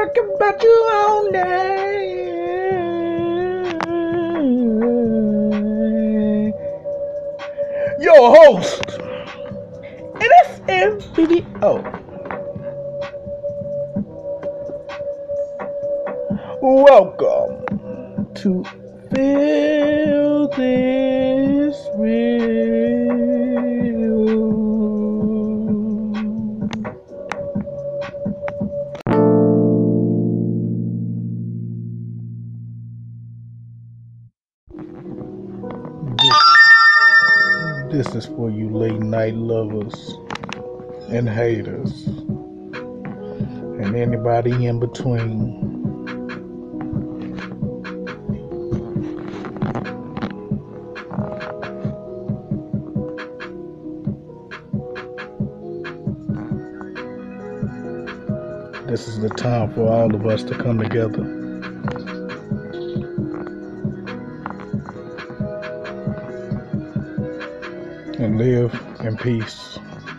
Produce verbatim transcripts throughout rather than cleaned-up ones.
talking about you all day. Your host, N S M V D O. Welcome to Feel This Real. This, this is for you late night lovers and haters and anybody in between. This is the time for all of us to come together and live in peace.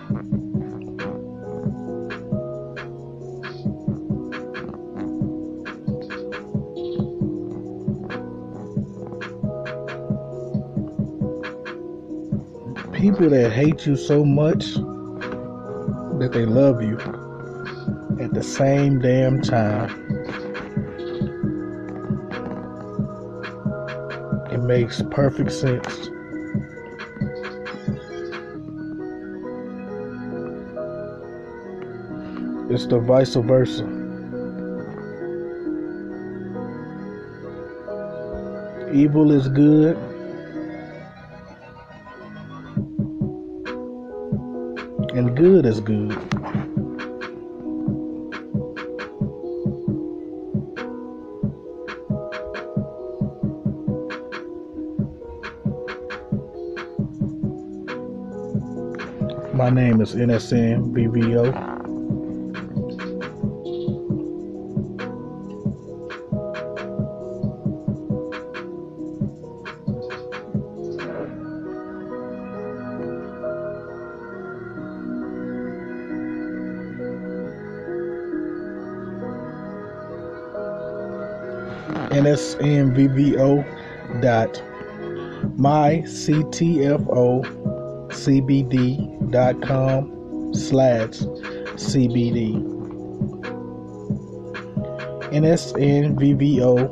People that hate you so much that they love you at the same damn time. It makes perfect sense. It's the vice versa. Evil is good, and good is good. My name is N S N V V O. N S N V V O dot my C T F O C B D dot com slash C B D. N S N V V O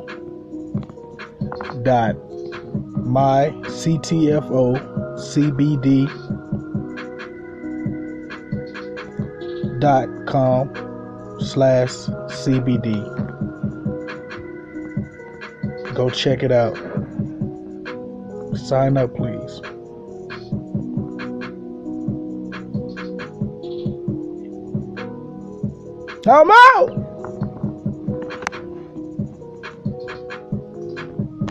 dot my C T F O C B D dot com slash C B D. Go check it out. Sign up, please. I'm out!